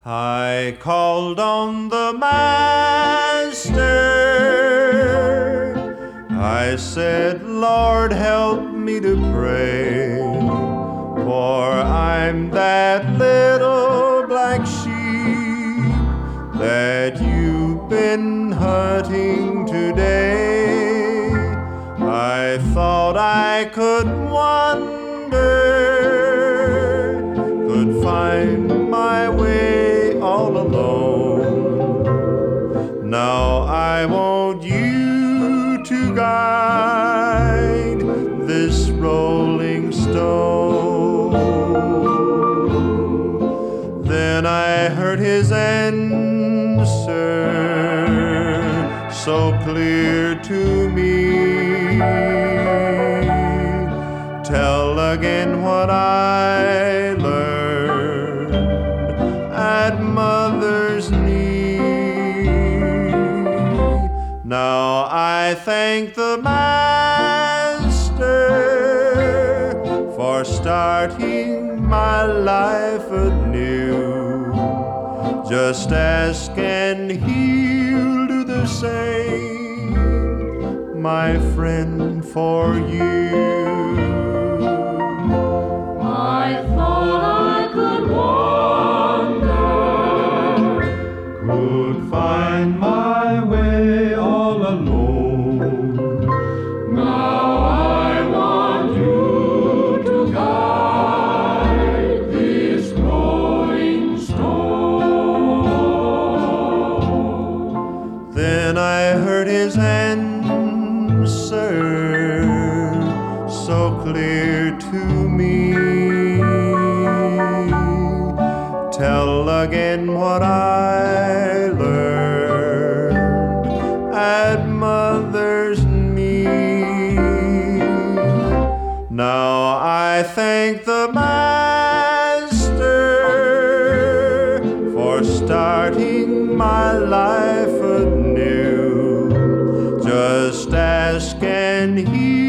I called on the Master. I said, Lord, help me to pray, for I'm that little black sheep that you've been hunting today. I thought I could wander, could find my way all alone. Now I want you to guide this rolling stone. Then I heard his answer so clear to me. Tell again what I learned at mother's knee. Now I thank the Master for starting my life anew. Just ask and he'll do the same, my friend, for you. I thought I could wander, Could find my way all alone. now I want you to guide this rolling stone. Then I heard his answer so clear to me. Tell again what I learned at mother's knee. Now I thank the Master for starting my life anew. Just ask and he